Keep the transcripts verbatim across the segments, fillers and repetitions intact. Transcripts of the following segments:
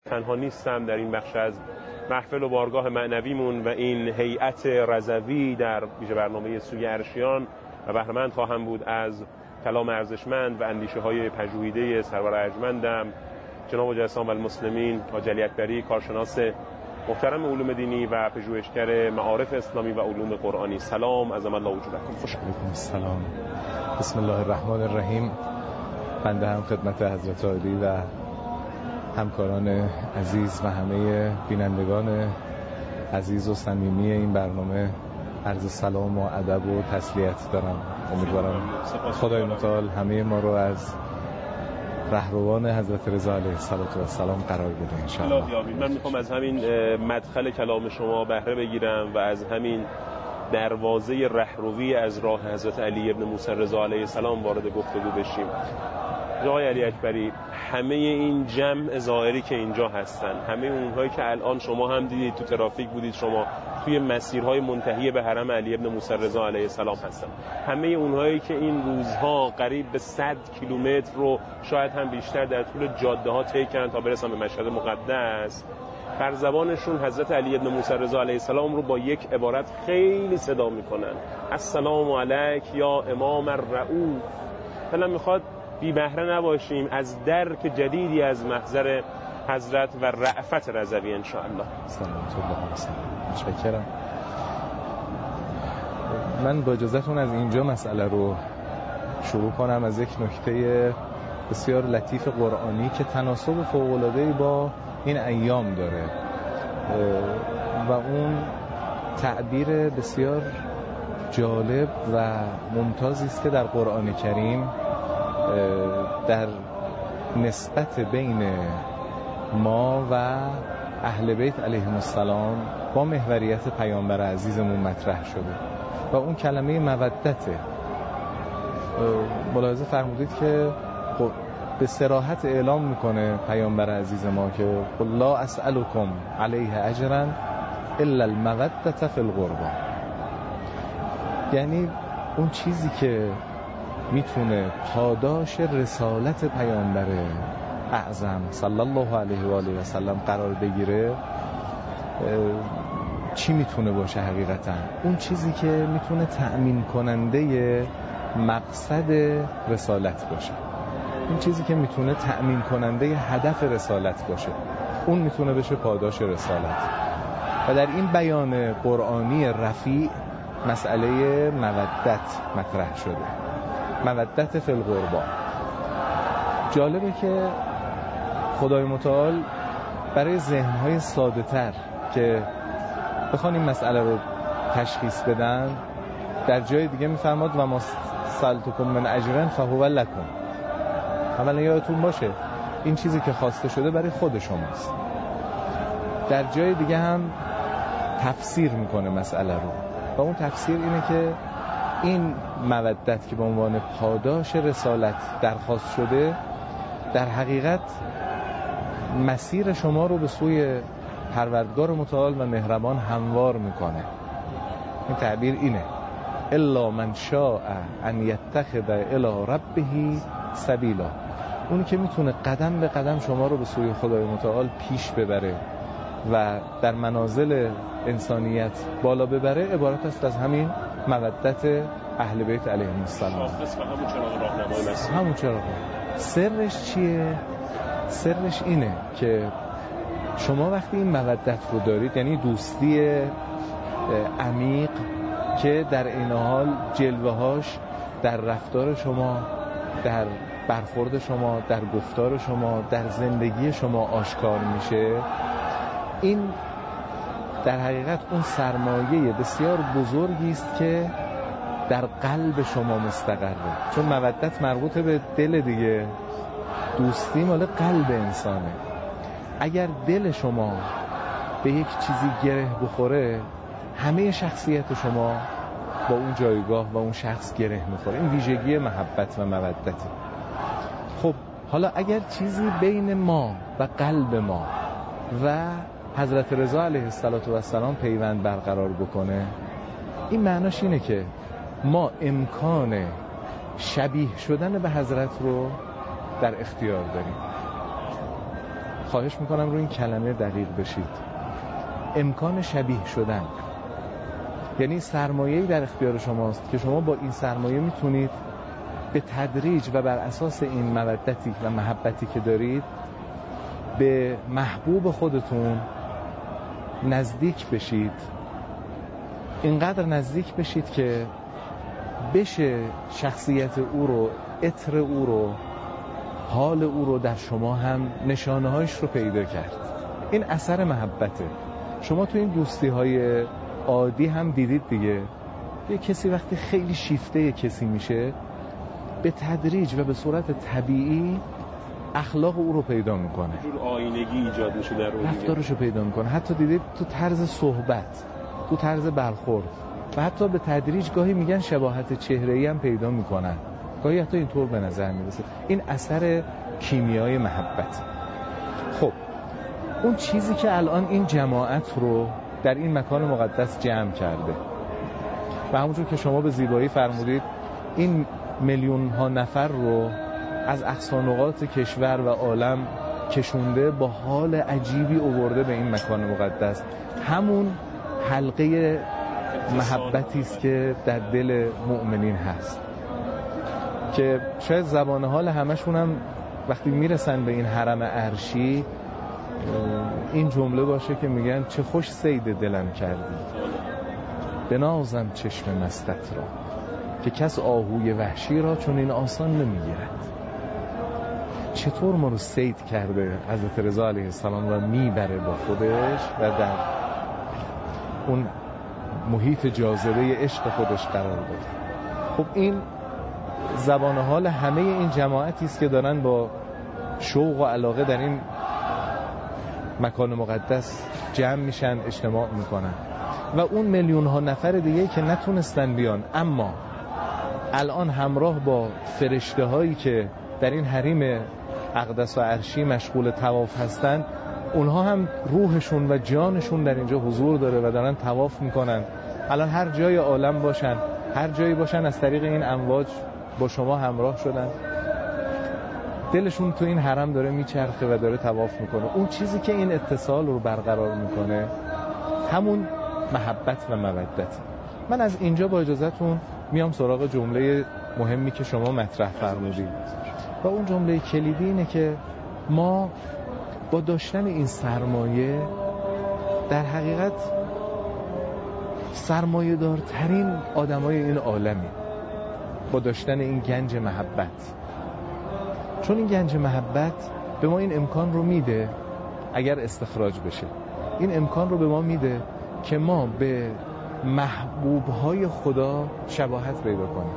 تنها نیستم در این بخش از محفل و بارگاه معنویمون و این هیئت رضوی در ویژه برنامه سوی عرشیان و بهره‌مند خواهم بود از کلام ارزشمند و اندیشه های پژوهیده سرور ارجمندم جناب حجت و المسلمین حاجی علی اکبری، کارشناس محترم علوم دینی و پژوهشگر معارف اسلامی و علوم قرآنی. سلام، عظم الله وجودکم. خوش آمدید. سلام، بسم الله الرحمن الرحیم. بنده هم خدمت حضرت عالی و همکاران عزیز و همه بینندگان عزیز و صمیمی این برنامه عرض سلام و ادب و تسلیت دارم. امیدوارم خدای متعال همه ما رو از رهروان حضرت رضا علیه السلام قرار بده ان شاء الله. من میخوام از همین مدخل کلام شما بهره بگیرم و از همین دروازه رهروی از راه حضرت علی ابن موسی رضا علیه السلام وارد گفتگو بشیم. آقای علی اکبری، همه این جمع ظاهری که اینجا هستن، همه اونهایی که الان شما هم دیدید تو ترافیک بودید، شما توی مسیرهای منتهی به حرم علی ابن موسی رضا علیه السلام هستن، همه اونهایی که این روزها قریب به صد کیلومتر رو شاید هم بیشتر در طول جاده ها طی کردن تا برسن به مشهد مقدس، بر زبانشون حضرت علی ابن موسی رضا علیه السلام رو با یک عبارت خیلی صدا میکنن: السلام علیک یا امام الرؤوف. دلم میخواد بی بهره نباشیم از درک جدیدی از محضر حضرت و رأفت رضوی ان شاء الله. سلام الله. متشکرم. من با اجازهتون از اینجا مسئله رو شروع کنم از یک نکته بسیار لطیف قرآنی که تناسب فوق‌العاده‌ای با این ایام داره و اون تعبیر بسیار جالب و ممتازی است که در قرآن کریم در نسبت بین ما و اهل بیت علیهم السلام با محوریت پیامبر عزیزمون مطرح شده و اون کلمه مودته. ملاحظه فرمودید که به صراحت اعلام میکنه پیامبر عزیز ما که قل لا اسألکم علیه اجرا الا المودة فی القربى، یعنی اون چیزی که میتونه پاداش رسالت پیامبر اعظم صلی الله علیه و آله و سلم قرار بگیره چی میتونه باشه؟ حقیقتا اون چیزی که میتونه تأمین کننده مقصد رسالت باشه، اون چیزی که میتونه تأمین کننده هدف رسالت باشه، اون میتونه بشه پاداش رسالت. و در این بیان قرآنی رفیع مسئله مودت مطرح شده، مودت فی القربى. جالبه که خدای متعال برای ذهنهای ساده تر که بخوان این مسئله رو تشخیص بدن در جای دیگه میفرماد و ما سألتکم من اجر فهو لکم. اولا یادتون باشه این چیزی که خواسته شده برای خود شماست. در جای دیگه هم تفسیر میکنه مسئله رو و اون تفسیر اینه که این مودت که به عنوان پاداش رسالت درخواست شده در حقیقت مسیر شما رو به سوی پروردگار متعال و مهربان هموار میکنه. این تعبیر اینه: الا من شاء ان یتخذ الی ربه سبیلا. اونی که میتونه قدم به قدم شما رو به سوی خدای متعال پیش ببره و در منازل انسانیت بالا ببره عبارت است از همین مودت اهل بیت علیهم السلام. همون چراغ. سرش چیه؟ سرش اینه که شما وقتی این مودت رو دارید، یعنی دوستی عمیق که در این حال جلوه‌هاش در رفتار شما، در برخورد شما، در گفتار شما، در زندگی شما آشکار میشه، این در حقیقت اون سرمایه بسیار بزرگی است که در قلب شما مستقره. چون مودت مربوط به دل دیگه، دوستی مال قلب انسانه. اگر دل شما به یک چیزی گره بخوره همه شخصیت شما با اون جایگاه و اون شخص گره میخوره. این ویژگی محبت و مودته. خب حالا اگر چیزی بین ما و قلب ما و حضرت رضا علیه السلام پیوند برقرار بکنه، این معناش اینه که ما امکان شبیه شدن به حضرت رو در اختیار داریم. خواهش میکنم روی این کلمه دقیق بشید، امکان شبیه شدن. یعنی سرمایه‌ای در اختیار شماست که شما با این سرمایه میتونید به تدریج و بر اساس این مودتی و محبتی که دارید به محبوب خودتون نزدیک بشید، اینقدر نزدیک بشید که بشه شخصیت او رو، عطر او رو، حال او رو در شما هم نشانه هایش رو پیدا کرد. این اثر محبته. شما تو این دوستی های عادی هم دیدید دیگه، یه کسی وقتی خیلی شیفته یه کسی میشه به تدریج و به صورت طبیعی اخلاق او رو پیدا میکنه، جور آینگی ایجاد میشه در اون، رفتارش رو پیدا میکنه. حتی دیدید تو طرز صحبت، تو طرز برخورد و حتی به تدریج گاهی میگن شباهت چهره‌ای هم پیدا میکنن، گاهی حتی اینطور به نظر میرسه. این اثر کیمیای محبت. خب اون چیزی که الان این جماعت رو در این مکان مقدس جمع کرده و همونجور که شما به زیبایی فرمودید این میلیون ها نفر رو از اقصا نقاط کشور و عالم کشونده، با حال عجیبی آورده به این مکان مقدس. همون حلقه محبتی است که در دل مؤمنین هست که شاید زبان حال همشون هم وقتی میرسن به این حرم عرشی این جمله باشه که میگن چه خوش صید دلم کردی، بنازم چشم مستت را، که کس آهوی وحشی را چون این آسان نمیگیرد. چطور ما رو صید کرده حضرت رضا علیه السلام و میبره با خودش و در اون محیط جاذبه عشق خودش قرار داده. خب این زبان حال همه این جماعتی است که دارن با شوق و علاقه در این مکان مقدس جمع میشن، اجتماع میکنن. و اون میلیون ها نفر دیگه که نتونستن بیان اما الان همراه با فرشته هایی که در این حریم اقدس و عرشی مشغول طواف هستن، اونها هم روحشون و جانشون در اینجا حضور داره و دارن طواف میکنن. الان هر جای عالم باشن، هر جایی باشن، از طریق این امواج با شما همراه شدن، دلشون تو این حرم داره میچرخه و داره طواف میکنه. اون چیزی که این اتصال رو برقرار میکنه همون محبت و مودت. من از اینجا با اجازهتون میام سراغ جمله مهمی که شما مطرح فرمودید و اون جمله کلیدی اینه که ما با داشتن این سرمایه در حقیقت سرمایه دارترین آدمای این عالمی، با داشتن این گنج محبت. چون این گنج محبت به ما این امکان رو میده، اگر استخراج بشه این امکان رو به ما میده که ما به محبوبهای خدا شباهت پیدا کنیم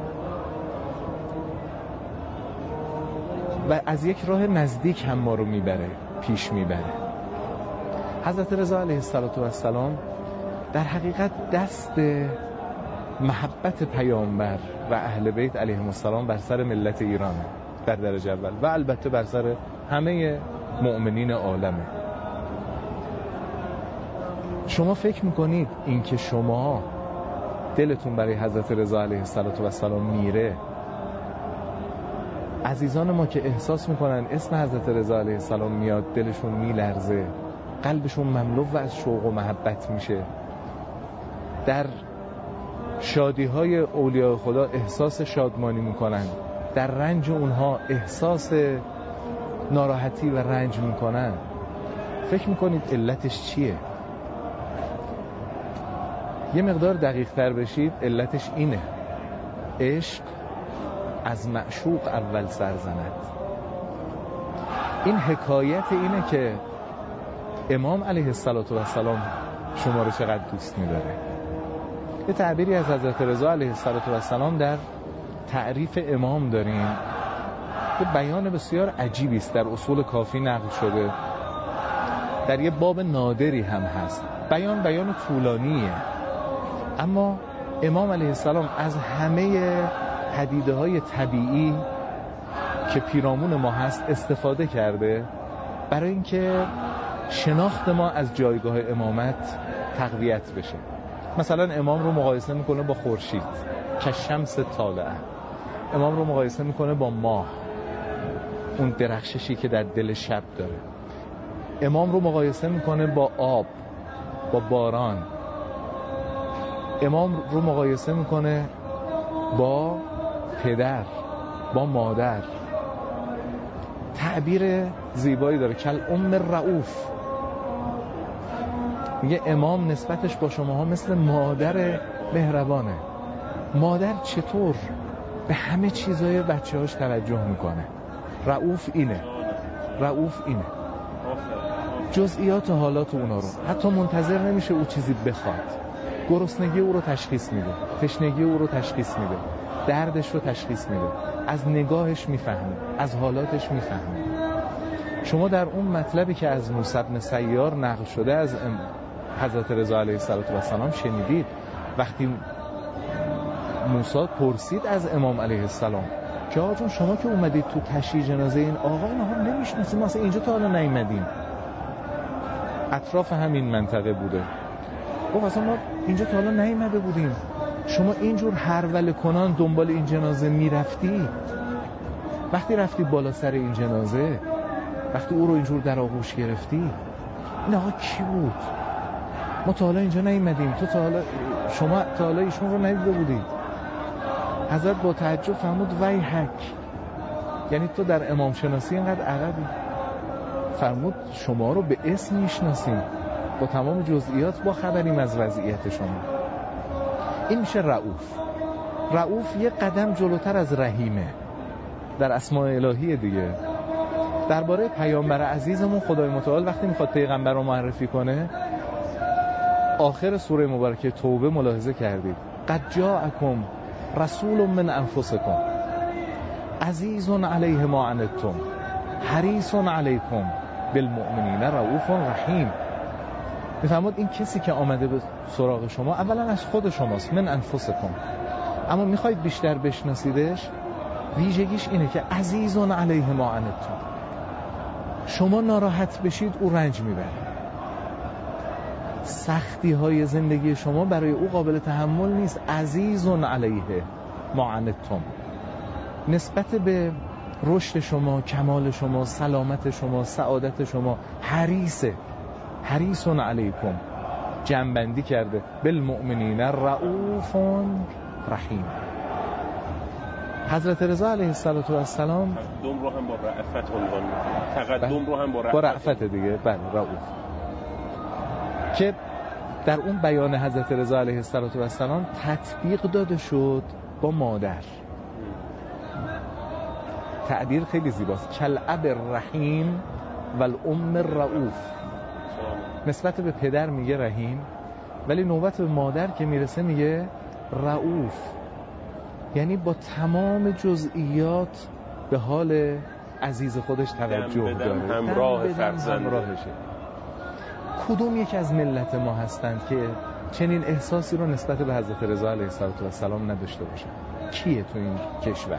و از یک راه نزدیک هم ما رو میبره، پیش میبره. حضرت رضا علیه السلام در حقیقت دست محبت پیامبر و اهل بیت علیهم السلام بر سر ملت ایران در درجه اول و البته بر سر همه مؤمنین عالمه. شما فکر میکنید این که شما دلتون برای حضرت رضا علیه السلام میره، عزیزان ما که احساس میکنن اسم حضرت رضا علیه السلام میاد دلشون میلرزه، قلبشون مملو و از شوق و محبت میشه، در شادی های اولیاء خدا احساس شادمانی میکنن، در رنج اونها احساس ناراحتی و رنج میکنن. فکر میکنید علتش چیه؟ یه مقدار دقیق تر بشید، علتش اینه: عشق از معشوق اول سر زند. این حکایت اینه که امام علیه السلام شما رو چقدر دوست می‌داره. یه تعبیری از حضرت رضا علیه السلام در تعریف امام داریم، یه بیان بسیار عجیبی است، در اصول کافی نقل شده، در یه باب نادری هم هست. بیان بیان طولانیه، اما امام علیه السلام از همه پدیده های طبیعی که پیرامون ما هست استفاده کرده برای اینکه شناخت ما از جایگاه امامت تقویت بشه. مثلا امام رو مقایسه میکنه با خورشید که شمس طالعه، امام رو مقایسه میکنه با ماه، اون درخششی که در دل شب داره. امام رو مقایسه میکنه با آب، با باران. امام رو مقایسه میکنه با پدر، با مادر. تعبیر زیبایی داره، کل ام رؤوف. میگه امام نسبتش با شماها مثل مادر مهربانه. مادر چطور به همه چیزای بچه هاش توجه میکنه؟ رؤوف اینه، رؤوف اینه. جزئیات حالات اونا رو حتی منتظر نمیشه او چیزی بخواد. گرسنگی او رو تشخیص میده، تشنگی او رو تشخیص میده، دردش رو تشخیص میده، از نگاهش میفهمه، از حالاتش میفهمه. شما در اون مطلبی که از موسی بن سیار نقل شده از حضرت رضا علیه السلام شنیدید، وقتی موسی پرسید از امام علیه السلام که آقا جون شما که اومدید تو تشییع جنازه این آقا، اینا هم نمیشناسیم، ما اصلا اینجا تا حالا نیومدیم، اطراف همین منطقه بوده، گفت اصلا ما اینجا تا حالا نیومده بودیم، شما اینجور هرول کنان دنبال این جنازه میرفتی؟ وقتی رفتی بالا سر این جنازه، وقتی او رو اینجور در آغوش گرفتی، این آقا کی بود؟ ما تا حالا اینجا نیومدیم، تو تا حالا، شما تا حالا ایشون رو ندیده بودید. حضرت با تعجب فرمود وای حک، یعنی تو در امام شناسی اینقدر عقبی؟ فرمود شما رو به اسم میشناسیم، با تمام جزئیات با خبریم از وضعیت شما. این میشه رؤوف. رؤوف یه قدم جلوتر از رحیمه در اسماء الهی دیگه. درباره پیامبر عزیزمون خدای متعال وقتی میخواد پیغمبر رو معرفی کنه، آخر سوره مبارکه توبه ملاحظه کردید، قد جاءکم رسول من انفسکم عزیز علیه ما عنتم حریص علیکم بالمؤمنین رؤوف رحیم. میفرماد این کسی که آمده به سراغ شما اولا از خود شماست، من انفسکم، اما میخواید بیشتر بشناسیدش، ویژگیش اینه که عزیز علیه ما عنتم، شما ناراحت بشید او رنج میبره، سختی های زندگی شما برای او قابل تحمل نیست، عزیز علیه ما عنتم، نسبت به رشد شما، کمال شما، سلامت شما، سعادت شما حریصه، حریص علیکم، جنبندی کرده بالمؤمنین رؤوف رحیم. حضرت رضا علیه السلام تقدم رو هم با رأفت عنوان می‌کنه، تقدم رو هم با رأفت, با رأفت دیگه، بله رؤوف، که در اون بیان حضرت رضا علیه السلام تطبیق داده شد با مادر. تعبیر خیلی زیباست، کالاب الرحیم و الام الرؤوف. نسبت به پدر میگه رحیم، ولی نوبت به مادر که میرسه میگه رؤوف، یعنی با تمام جزئیات به حال عزیز خودش توجه داره، همراه فرزنده. کدوم یک از ملت ما هستند که چنین احساسی رو نسبت به حضرت رضا علیه السلام نداشته باشن؟ کیه تو این کشور؟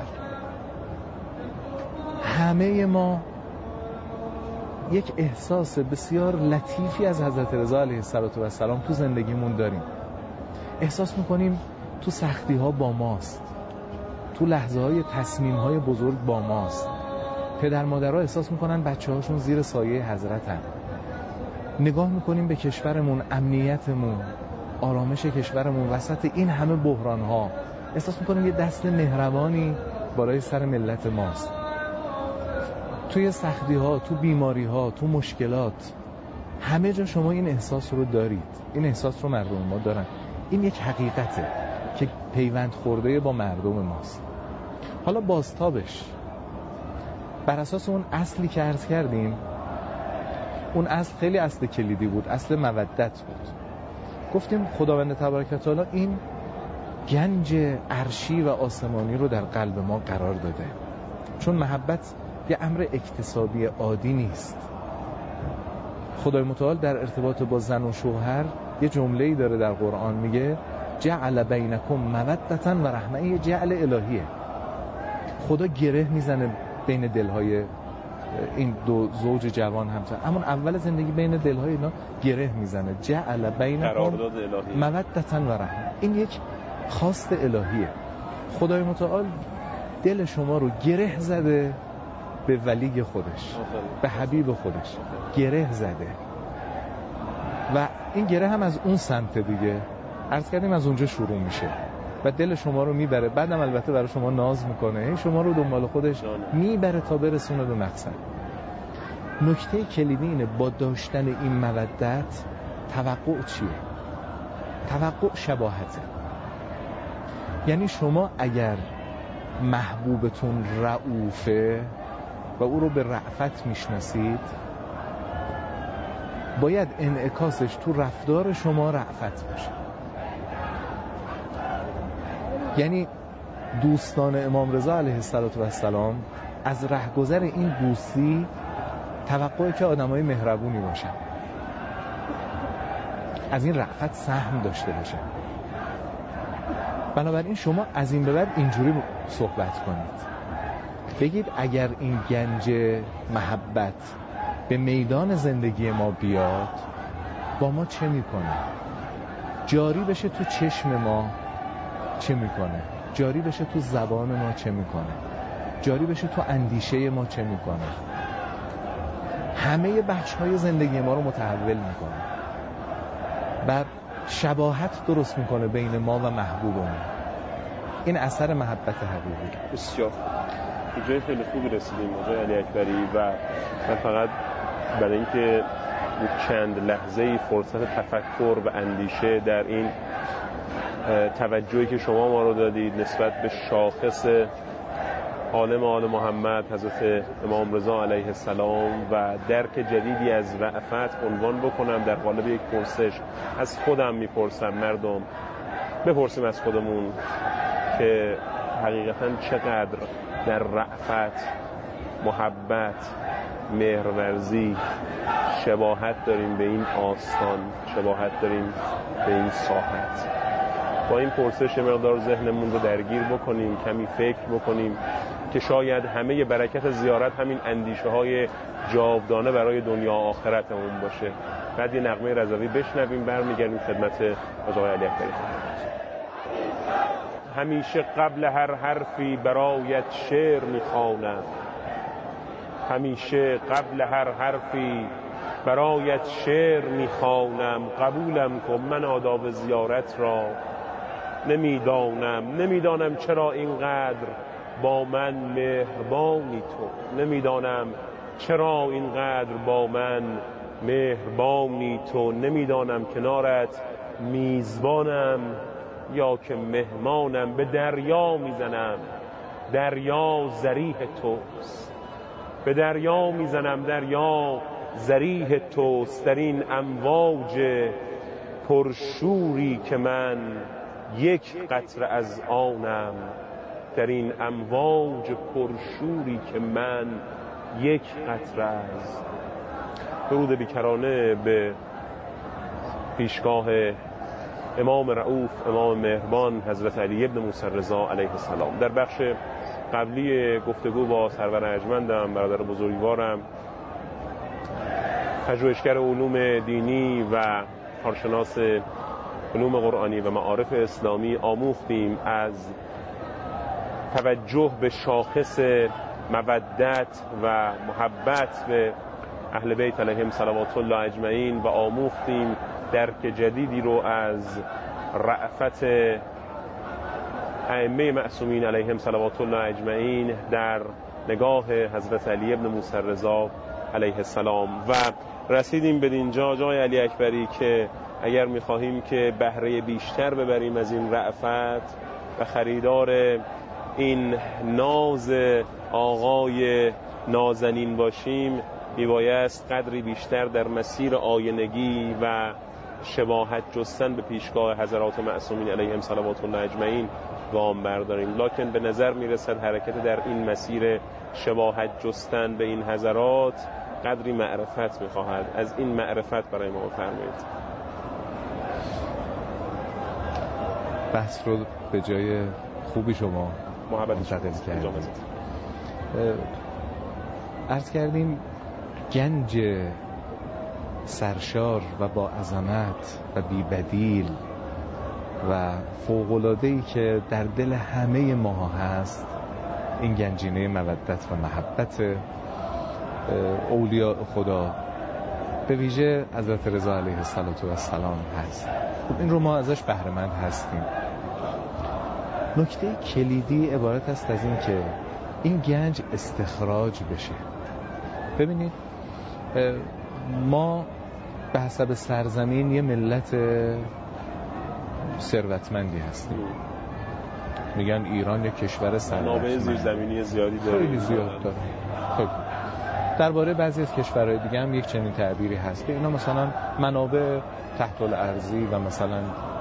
همه ما یک احساس بسیار لطیفی از حضرت رضا علیه السلام تو زندگیمون داریم. احساس میکنیم تو سختی ها با ماست، تو لحظه های تصمیم های بزرگ با ماست. پدر مادرها احساس میکنن بچه هاشون زیر سایه حضرتن. نگاه میکنیم به کشورمون، امنیتمون، آرامش کشورمون وسط این همه بحران ها، احساس میکنیم یه دست مهربانی بالای سر ملت ماست. توی سختی ها، تو بیماری ها، تو مشکلات، همه جا شما این احساس رو دارید. این احساس رو مردم ما دارن. این یک حقیقته که پیوند خورده با مردم ماست. حالا بازتابش بر اساس اون اصلی که عرض کردیم، اون اصل خیلی اصل کلیدی بود، اصل مودت بود. گفتیم خداوند تبارک و تعالی این گنج عرشی و آسمانی رو در قلب ما قرار داده، چون محبت یه امر اکتسابی عادی نیست. خدای متعال در ارتباط با زن و شوهر یه جمله‌ای داره در قرآن، میگه جعل بینکم مودة و رحمه. یه جعل الهیه، خدا گره میزنه بین دلهای این دو زوج جوان همسر، اما اول زندگی بین دلهای اینا گره میزنه. جعل بینکم مودة و رحمه، این یک خواست الهیه. خدای متعال دل شما رو گره زده به ولی خودش، به حبیب خودش گره زده و این گره هم از اون سمت دیگه عرض کردیم از اونجا شروع میشه و دل شما رو میبره، بعدم البته برای شما ناز میکنه، شما رو دنبال خودش میبره تا برسونه به مقصد. نکته کلیدی اینه با داشتن این مودت توقع چیه؟ توقع شباهته. یعنی شما اگر محبوبتون رؤوفه و او رو به رأفت میشناسید، باید انعکاسش تو رفتار شما رأفت باشه. یعنی دوستان امام رضا علیه السلام از رهگذر این دوستی توقعی که آدمای مهربونی باشن، از این رأفت سهم داشته باشن. بنابراین شما از این به بعد اینجوری صحبت کنید، بگید اگر این گنج محبت به میدان زندگی ما بیاد با ما چه میکنه؟ جاری بشه تو چشم ما چه میکنه؟ جاری بشه تو زبان ما چه میکنه؟ جاری بشه تو اندیشه ما چه میکنه؟ همه بخش‌های زندگی ما رو متحول میکنه و شباهت درست میکنه بین ما و محبوبمون. این اثر محبت حقیقی. بسیار جای خیلی خوبی رسیدیم آقای علی اکبری و من فقط برای اینکه چند لحظه‌ای فرصت تفکر و اندیشه در این توجهی که شما ما رو دادید نسبت به شاخص عالم آل محمد حضرت امام رضا علیه السلام و درک جدیدی از رأفت عنوان بکنم در قالب یک پرسش از خودم میپرسم، مردم بپرسیم از خودمون که حقیقتا چقدر در رأفت، محبت، مهرورزی شباهت داریم به این آستان، شباهت داریم به این ساحت. با این پرسش مقدار ذهنمون رو درگیر بکنیم، کمی فکر بکنیم که شاید همه برکت زیارت همین اندیشه های جاودانه برای دنیا و آخرتمون باشه. بعد یه نغمه رضوی بشنویم، برمیگردیم خدمت آقای علی اکبری. همیشه قبل هر حرفی برایت شعر میخوانم، همیشه قبل هر حرفی برایت شعر میخوانم. قبولم کن من آداب زیارت را نمیدانم، نمیدانم چرا اینقدر با من مهربانی تو، نمیدانم چرا اینقدر با من مهربانی تو، نمیدانم کنارت میزبانم یا که مهمانم. به دریا میزنم، دریا ذریح توست، به دریا میزنم، دریا ذریح توست. در این امواج پرشوری که من یک قطره از آنم، در این امواج پرشوری که من یک قطره از. درود بیکرانه به پیشگاه امام رؤوف، امام مهربان حضرت علی ابن موسی رضا علیه السلام. در بخش قبلی گفتگو با سرور ارجمندم، برادر بزرگوارم، پژوهشگر علوم دینی و کارشناس علوم قرآنی و معارف اسلامی، آموختیم از توجه به شاخص مودت و محبت به اهل بیت علیهم صلوات الله اجمعین و آموختیم درک جدیدی رو از رأفت ائمه معصومین علیهم صلوات الله اجمعین در نگاه حضرت علی ابن موسی رضا علیه السلام و رسیدیم به اینجا جای علی اکبری که اگر می‌خواهیم که بهره بیشتر ببریم از این رأفت و خریدار این ناز آقای نازنین باشیم، میبایست قدری بیشتر در مسیر آینگی و شباهت جستن به پیشگاه حضرات معصومین علیهم صلوات الله اجمعین گام برداریم. لکن به نظر میرسد حرکت در این مسیر شباهت جستن به این حضرات قدری معرفت میخواهد. از این معرفت برای ما بفرمایید. بحث رو به جای خوبی شما محبت منتقل کردیم. عرض کردیم گنج سرشار و با عظمت و بی‌بدیل و فوق‌العاده‌ای که در دل همه ما هست این گنجینه مودت و محبت اولیاء خدا به ویژه حضرت رضا علیه السلام هست. خب این رو ما ازش بهره مند هستیم. نکته کلیدی عبارت است از این که این گنج استخراج بشه. ببینید ما به حسب سرزمین یه ملت ثروتمندی هستیم. میگن ایران یه کشور ثروتمند، منابع زیرزمینی زیادی داره، خیلی زیاد داره. خب درباره بعضی از کشورهای دیگه هم یک چنین تعبیری هست که اینا مثلا منابع تحت الارضی و مثلا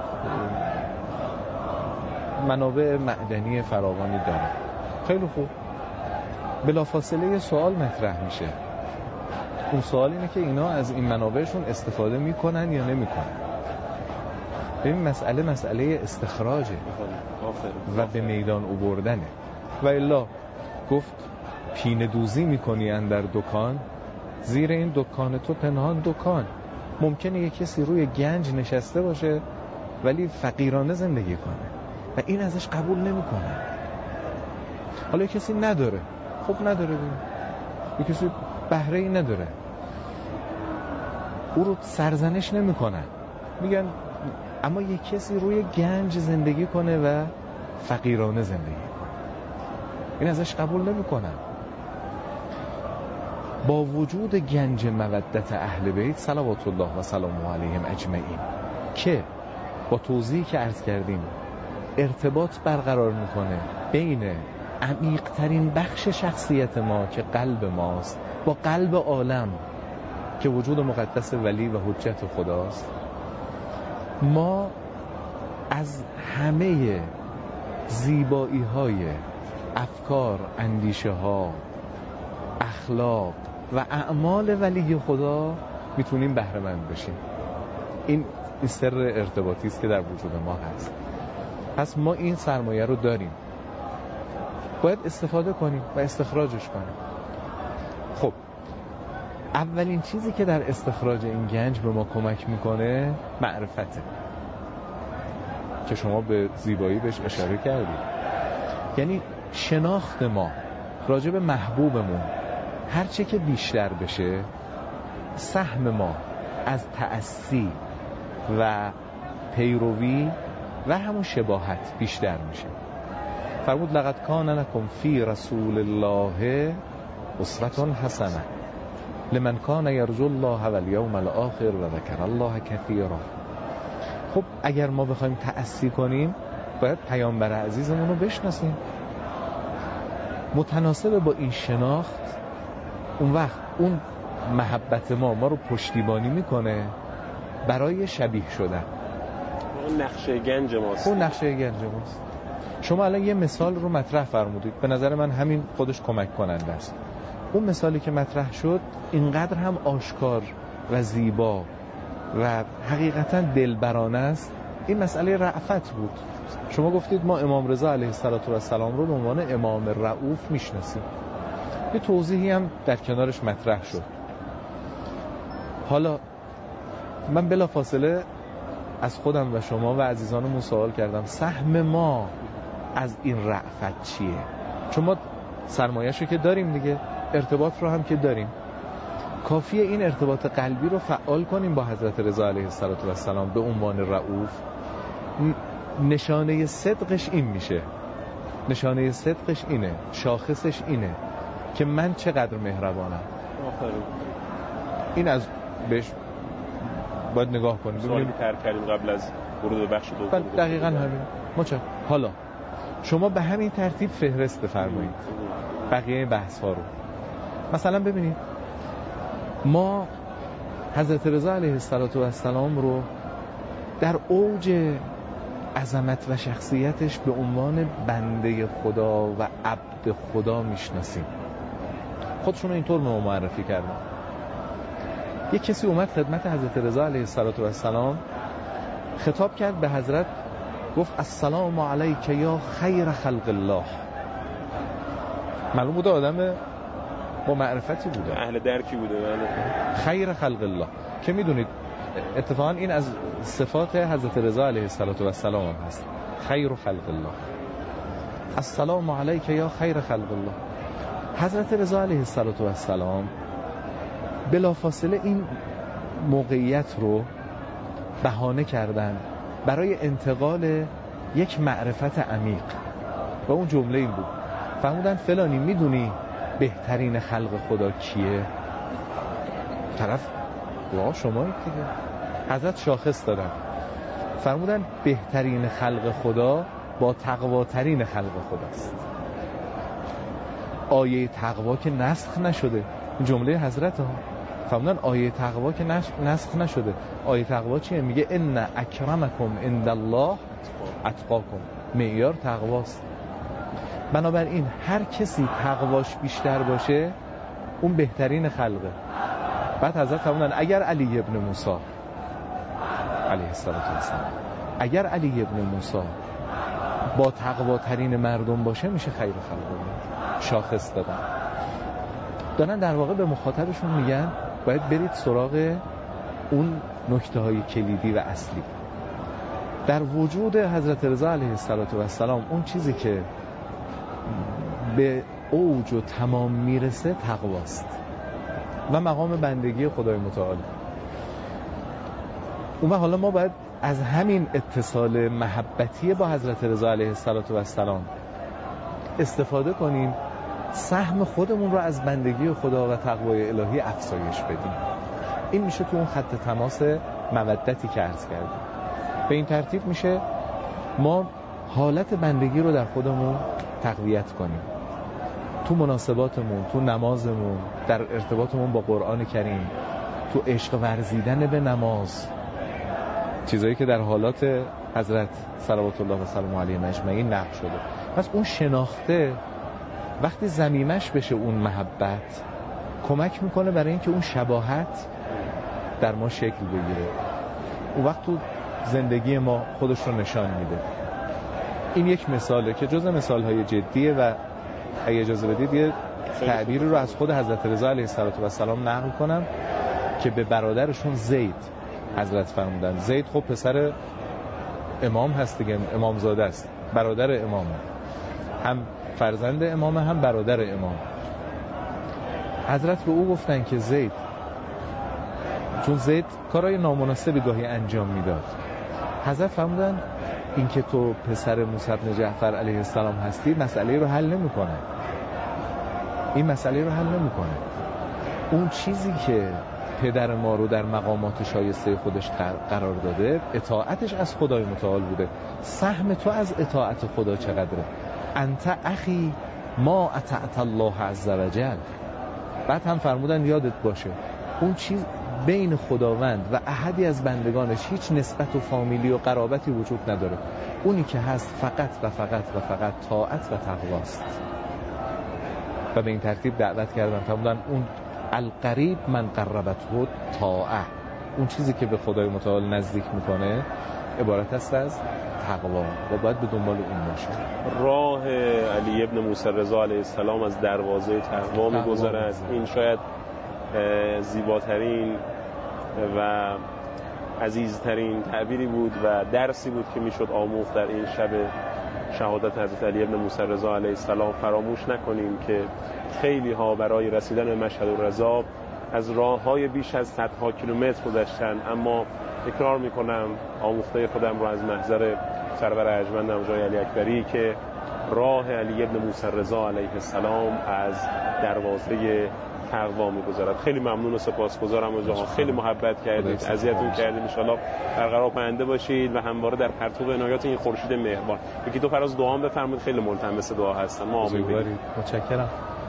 منابع معدنی فراوانی داره. خیلی خوب. بلافاصله یه سوال مطرح میشه. اون سوال اینه که اینا از این منابعشون استفاده میکنن یا نمیکنن. ببین مسئله مسئله استخراجه و به میدان آوردنه. و الا گفت پینه دوزی میکنی اندر دکان، زیر این دکان تو پنهان دکان. ممکنه یک کسی روی گنج نشسته باشه ولی فقیرانه زندگی کنه و این ازش قبول نمیکنه. حالا یک کسی نداره، خب نداره بیم. یک کسی بهره ای نداره، او رو سرزنش نمیکنن، میگن اما یک کسی روی گنج زندگی کنه و فقیرانه زندگی کنه، این ازش قبول نمیکنن. با وجود گنج مودت اهل بیت صلوات الله و سلامه علیهم اجمعین که با توضیحی که عرض کردیم ارتباط برقرار میکنه بین عمیق‌ترین بخش شخصیت ما که قلب ماست با قلب عالم که وجود مقدس ولی و حجت خداست، ما از همه زیبایی های افکار، اندیشه ها، اخلاق و اعمال ولی خدا میتونیم بهره مند بشیم. این سر ارتباطی است که در وجود ما هست. پس ما این سرمایه رو داریم، باید استفاده کنیم و استخراجش کنیم. خب اولین چیزی که در استخراج این گنج به ما کمک میکنه معرفته که شما به زیبایی بهش اشاره کردید. یعنی شناخت ما راجع به محبوبمون هرچه که بیشتر بشه، سهم ما از تأسی و پیروی و همون شباهت بیشتر میشه. فرمود لقد کان لکم فی رسول الله اسوة حسنه لمن کان یرجو الله والیوم الاخر و ذکر الله کثیرا. خب اگر ما بخوایم تأسی کنیم باید پیامبر عزیزمون رو بشناسیم. متناسب با این شناخت اون وقت اون محبت ما ما رو پشتیبانی میکنه برای شبیه شدن. اون نقشه گنج ماست. اون نقشه گنج ماست. شما الان یه مثال رو مطرح فرمودید، به نظر من همین خودش کمک کننده است. اون مثالی که مطرح شد اینقدر هم آشکار و زیبا و حقیقتا دلبرانه است. این مسئله رأفت بود. شما گفتید ما امام رضا علیه السلام رو به عنوان امام رؤوف میشناسیم. یه توضیحی هم در کنارش مطرح شد. حالا من بلا فاصله از خودم و شما و عزیزانمون سوال کردم سهم ما از این رأفت چیه؟ چون ما سرمایه‌شو که داریم دیگه، ارتباط رو هم که داریم، کافیه این ارتباط قلبی رو فعال کنیم با حضرت رضا علیه السلام به عنوان رؤوف. نشانه صدقش این میشه، نشانه صدقش اینه، شاخصش اینه که من چقدر مهربانم. آفرین. این از بهش باید نگاه کنیم. سوالی ترک کردیم قبل از ورود به بخش دوم. دقیقاً همین. ما چه؟ حالا شما به همین ترتیب فهرست بفرمایید بقیه بحث ها رو. مثلا ببینید ما حضرت رضا علیه السلام رو در اوج عظمت و شخصیتش به عنوان بنده خدا و عبد خدا میشناسیم. خودشون رو اینطور به ما معرفی کردن. یک کسی اومد خدمت حضرت رضا علیه السلام خطاب کرد به حضرت، گفت السلام علیک یا خیر خلق الله. معلوم بوده آدم با معرفتی بوده، اهل درکی بوده. خیر خلق الله که میدونید اتفاقا این از صفات حضرت رضا علیه السلام هست، خیر خلق الله. السلام علیک یا خیر خلق الله. حضرت رضا علیه السلام بلافاصله این موقعیت رو بهانه کردن برای انتقال یک معرفت عمیق و اون جمله این بود، فرمودن فلانی میدونی بهترین خلق خدا کیه؟ طرف دعا شمایید دیگه. حضرت شاخص دادن، فرمودن بهترین خلق خدا با تقواترین خلق خداست. آیه تقوا که نسخ نشده، این جمله حضرت ها. فرمودن آیه تقوا که نسخ نشده. آیه تقوا چیه؟ میگه ان اکرمکم عند الله اتقاکم. معیار تقواست. بنابراین هر کسی تقواش بیشتر باشه اون بهترین خلقه. بعد حضرت فرمودن اگر علی ابن موسی علیه السلام اگر علی ابن موسی با تقواترین مردم باشه میشه خیر خلق. شاخص دادن دارن در واقع به مخاطبشون میگن باید برید سراغ اون نکته های کلیدی و اصلی. در وجود حضرت رضا علیه السلام اون چیزی که به اوج و تمام میرسه تقواست و مقام بندگی خدای متعال. اون حالا ما باید از همین اتصال محبتی با حضرت رضا علیه السلام استفاده کنیم، سهم خودمون رو از بندگی خدا و تقوای الهی افزایش بدیم. این میشه تو اون خط تماس مودتی که عرض کردیم. به این ترتیب میشه ما حالت بندگی رو در خودمون تقویت کنیم، تو مناسباتمون، تو نمازمون، در ارتباطمون با قرآن کریم، تو عشق ورزیدن به نماز، چیزایی که در حالات حضرت صلوات الله و سلام علیه اجمعین نقل شده. پس اون شناخته وقتی ضمیمش بشه اون محبت کمک میکنه برای اینکه اون شباهت در ما شکل بگیره. اون وقت تو زندگی ما خودش رو نشان میده. این یک مثاله که جزء مثالهای جدیه و اگه اجازه بدید یه تعبیری رو از خود حضرت رضا علیه السلام نقل کنم که به برادرشون زید حضرت فرمودن. زید خب پسر امام هست دیگه، امام زاده است، برادر امامه، هم فرزند امامه هم برادر امام. حضرت به او گفتن که زید، چون زید کارهای نامناسبی گاهی انجام میداد، حضرت فرمودن این که تو پسر موسی بن جعفر علیه السلام هستی مسئله رو حل نمیکنه. این مسئله رو حل نمیکنه. اون چیزی که پدر ما رو در مقامات شایسته خودش قرار داده اطاعتش از خدای متعال بوده. سهم تو از اطاعت خدا چقدره؟ انت اخی ما اطاعت الله عز وجل. بعد هم فرمودن یادت باشه اون چیز بین خداوند و احدی از بندگانش هیچ نسبت و فامیلی و قرابتی وجود نداره. اونی که هست فقط و فقط و فقط طاعت و تقواست. و به این ترتیب دعوت کردن، فرمودن اون القریب من قربته طاعه، اون چیزی که به خدای متعال نزدیک میکنه عبارت است از تقوا و باید به دنبال اون باشه. راه علی ابن موسی رضا علیه السلام از دروازه تقوا میگذرد. این شاید زیباترین و عزیزترین تعبیری بود و درسی بود که میشد آموخت در این شب شهادت حضرت علی ابن موسی رضا علیه السلام. فراموش نکنیم که خیلی ها برای رسیدن به مشهد الرضا از راه‌های بیش از صدها کیلومتر گذشتن، اما تکرار میکنم آموخته خودم رو از محضر سرور ارجمندم جای علی اکبری که راه علی ابن موسی رضا علیه السلام از دروازه تقوا میگذرد. خیلی ممنون و سپاسگزارم از شما، خیلی محبت کردید، اذیتتون کردیم. ان شاءالله برقرار پاینده باشید و همواره در پرتو عنایات این خورشید مهربان. یکی دو فراز دعا بفرمایید، خیلی ملتمس دعا هستم. ما آمین بگید. متشکرم.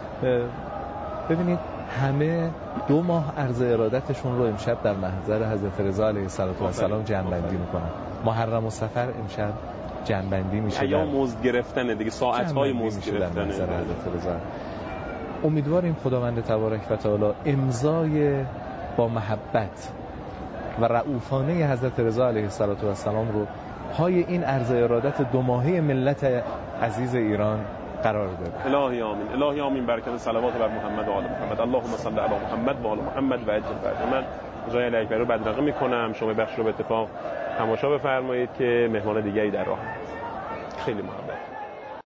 ببینید همه دو ماه عرض ارادتشون رو امشب در محضر حضرت رضا علیه السلام جمع‌بندی میکنن. محرم و صفر امشب جمع‌بندی میشه. یا مزد گرفتن دیگه، ساعت‌های مزد گرفتن در محضر حضرت رضا. امیدواریم خداوند تبارک و تعالی امضای با محبت و رؤوفانه حضرت رضا علیه السلام رو پای این عرض ارادت دو ماهه ملت عزیز ایران قرار بده. الهی آمین. الهی آمین. برکت صلوات بر محمد و آل محمد. اللهم صل علی محمد و آل محمد و عجل فرج. من جای علی اکبری رو بدرقه میکنم. شما بخش رو به اتفاق تماشا بفرمایید که مهمان دیگری در راه. خیلی محبت.